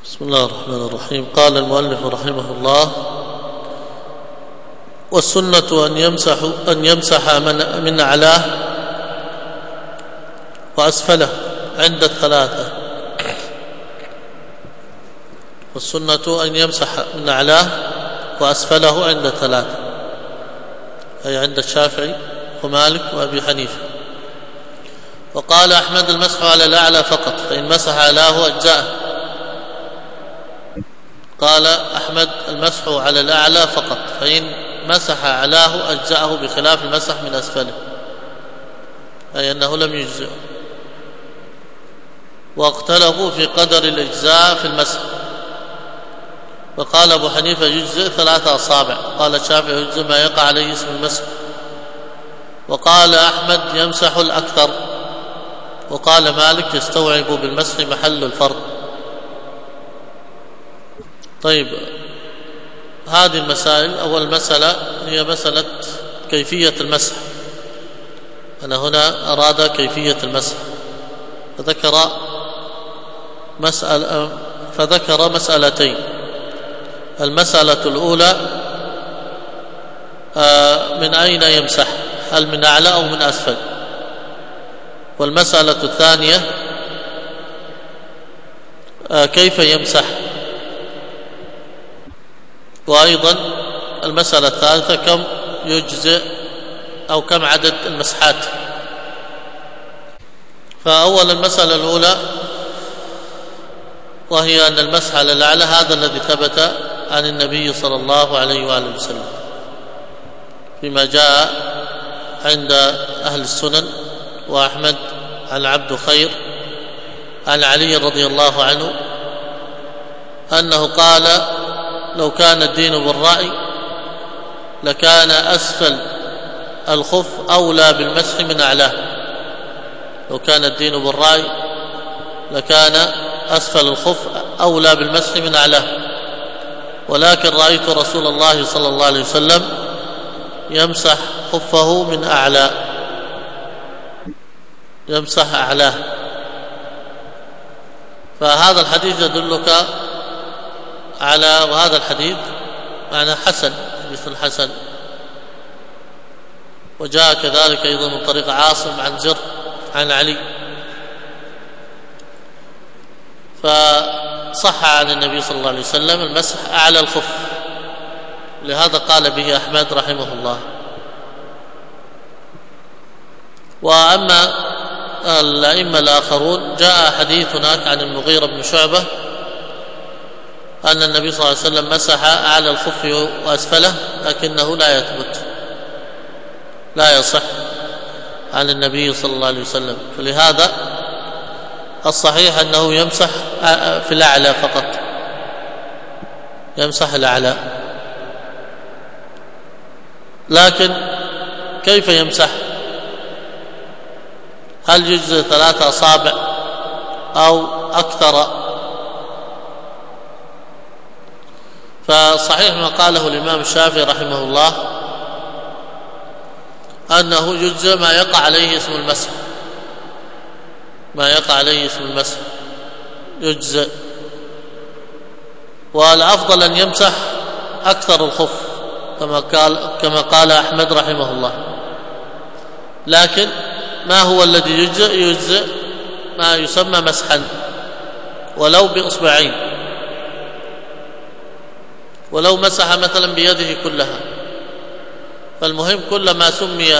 بسم الله الرحمن الرحيم. قال المؤلف رحمه الله: والسنة أن يمسح من أعلاه وأسفله عند الثلاثة. والسنة أن يمسح من أعلاه وأسفله عند الثلاثة، أي عند الشافعي ومالك وأبي حنيفة. وقال أحمد: المسح على الأعلى فقط، فإن مسح أعلاه أجزأه. قال أحمد: المسح على الأعلى فقط، فإن مسح أعلاه أجزأه، بخلاف المسح من أسفله، أي أنه لم يجزئه. واختلفوا في قدر الإجزاء في المسح، وقال أبو حنيفة: يجزئ 3 أصابع. قال الشافعي: يجزئ ما يقع عليه اسم المسح. وقال أحمد: يمسح الأكثر. وقال مالك: يستوعب بالمسح محل الفرض. طيب، هذه المسائل. أول مسألة هي مسألة كيفية المسح. أنا هنا أراد كيفية المسح، فذكر مسألتين. المسألة الأولى: من أين يمسح، هل من أعلى أو من أسفل؟ والمسألة الثانية: كيف يمسح؟ وأيضا المسألة الثالثة: كم يجزئ أو كم عدد المسحات. فأول المسألة الأولى، وهي أن المسح على الأعلى هذا الذي ثبت عن النبي صلى الله عليه وآله وسلم فيما جاء عند أهل السنن وأحمد عن عبد خير عن علي رضي الله عنه أنه قال: لو كان الدين بالرأي لكان أسفل الخف أولى بالمسح من أعلاه. لو كان الدين بالرأي لكان أسفل الخف أولى بالمسح من أعلاه، ولكن رأيت رسول الله صلى الله عليه وسلم يمسح خفه من أعلى، يمسح أعلاه. فهذا الحديث يدلك على، وهذا الحديث معنى حسن، حديث حسن. وجاء كذلك أيضا من طريق عاصم عن زر عن علي، فصح عن النبي صلى الله عليه وسلم المسح أعلى الخف، لهذا قال به أحمد رحمه الله. وأما الأئمة الآخرون، جاء حديث هناك عن المغيرة بن شعبة أن النبي صلى الله عليه وسلم مسح أعلى الخف وأسفله، لكنه لا يثبت، لا يصح عن النبي صلى الله عليه وسلم. فلهذا الصحيح أنه يمسح في الأعلى فقط، يمسح الأعلى. لكن كيف يمسح؟ هل يجزئ 3 أصابع أو أكثر؟ فصحيح ما قاله الإمام الشافعي رحمه الله أنه يجزئ ما يقع عليه اسم المسح، ما يقع عليه اسم المسح يجزئ. والأفضل أن يمسح أكثر الخف كما قال أحمد رحمه الله. لكن ما هو الذي يجزئ؟ يجزئ ما يسمى مسحا ولو بإصبعين، ولو مسح مثلا بيده كلها. فالمهم كلما سمي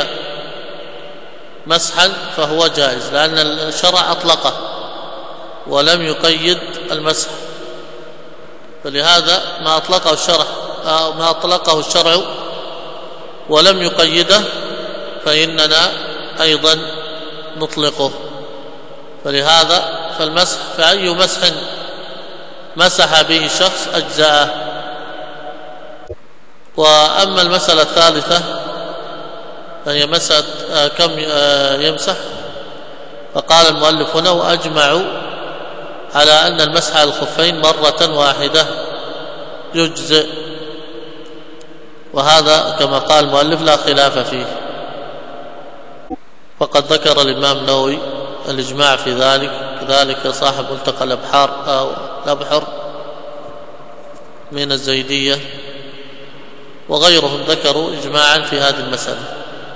مسحا فهو جائز، لأن الشرع أطلقه ولم يقيد المسح. فلهذا ما أطلقه الشرع ولم يقيده فإننا أيضا نطلقه. فلهذا فالمسح، فأي مسح مسح به شخص أجزاءه. وأما المسألة الثالثة فهي مسألة كم يمسح، فقال المؤلف هنا: وأجمعوا على أن المسح على الخفين مرة واحدة يجزئ. وهذا كما قال المؤلف لا خلاف فيه. وقد ذكر الإمام النووي الإجماع في ذلك، كذلك صاحب ملتقى الأبحر من الزيدية وغيرهم ذكروا إجماعا في هذه المسألة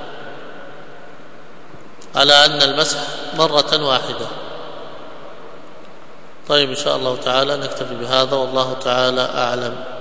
على أن المسح مرة واحدة. طيب إن شاء الله تعالى نكتفي بهذا والله تعالى أعلم.